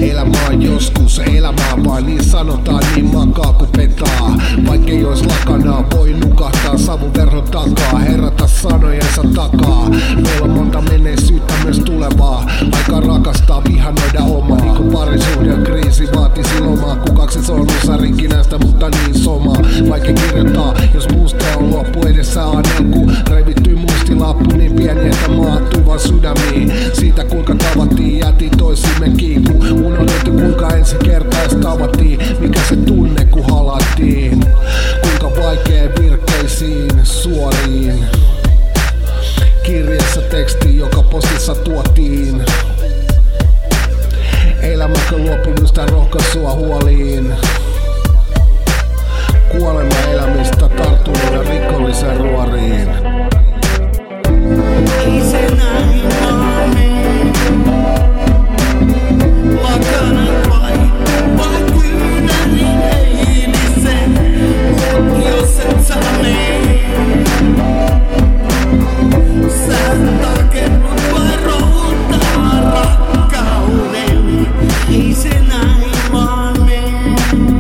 Elämä on joskus elämää vaan niin sanotaan, niin makaa ku petaa. Vaikkei ois lakanaa, voi nukahtaa savun verhon takaa, herätä sanojensa takaa. Meillä on monta menneisyyttä myös tulevaa, aika rakastaa vihanoida omaa. Niin kun parisuhde kriisi vaatisi lomaa, kukaksi se on osa rikkinäistä, mutta niin somaa. Vaikka kirjoittaa, jos muusta on loppu, edessä on elku. Revitty muistilappu niin pieni, että maattuu vaan sydämiin. Siitä kuinka tavattiin, jäti toisimme kiinni. Unohdettu kuinka ensi kertais tavattiin, mikä se tunne kun halattiin. Kuinka vaikea virkkeisiin suoriin. Kirjeessä teksti, joka postissa tuotiin. Elämäkö luopumista rohkaisua huoliin. Kuolema elämistä tarttuneen rikollisen ruoriin. Ei se näin vaan mene. Lakanat vai kyynärin eilisen. Mut jos et sä mene, sä takerrut vai rohuttaa rakkauden. Ei se näin vaan mene.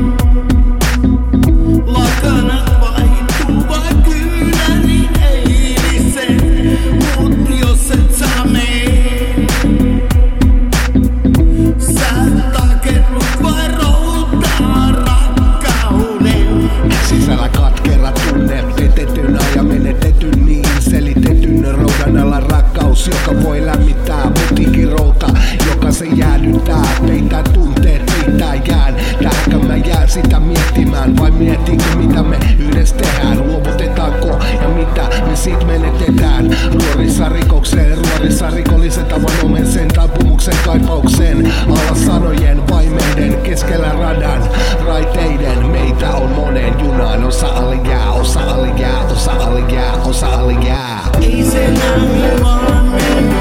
Lakanat vaihtuu vai kyynärin eilisen. Mut jos et sä mene, sä takerrut vai rohuttaa rakkauden. Sisällä katkera tunne, petetyn ja menetetyn niin selitetyn roudan alla rakkaus, joka voi lämmittää mutikirouta, joka se jäädyttää, peitää tunteet, peittää jään. Tähänkö mä jään sitä miettimään, vai mietinkö mitä me yhdessä tehdään? Luovutetaanko ja mitä me sit menetetään? Ruorissa rikokseen, ruorissa rikolliset avanomen sen taipumuksen kaipauksen. Alla sanojen vaimeiden keskellä radan raiteiden. Meitä on monen junaan, osa alijää, osa alijää, osa alijää, osa alijää. Ei se näin vaan mene.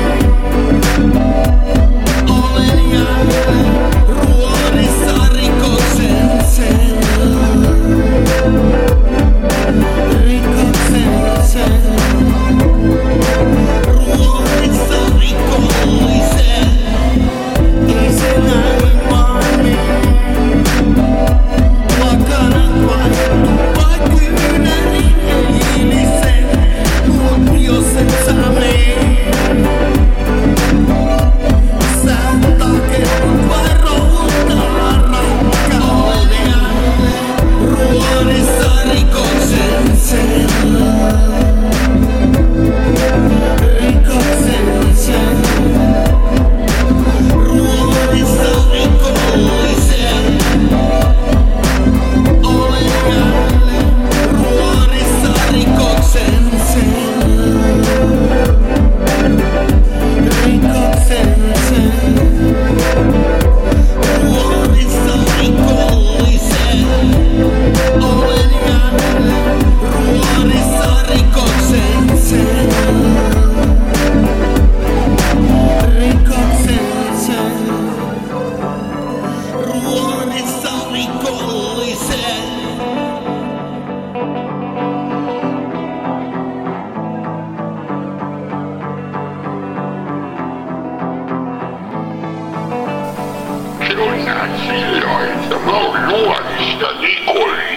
Olen jälleen ruorissa rikoksen sen. Rikoksen sen. Ruorissa rikollisen. Ei se näin vaan mene. Lakanat vaihtuu vai kyynärin eilisen. Mut jos et sä mene, sä takerrut vai rohuttaa rakkauden. Ruorissa rikoksen sen. Rikoksen sen. Ruorissa rikollisen. Olen jälleen ruorissa rikoksen sen. Rikoksen sen. Ruorissa rikollisen. Olen jälleen ruorissa rikoksen sen. Rikoksen sen. Ruorissa rikollisen. Se oli näin sillä, että mä oon juonista rikollinen.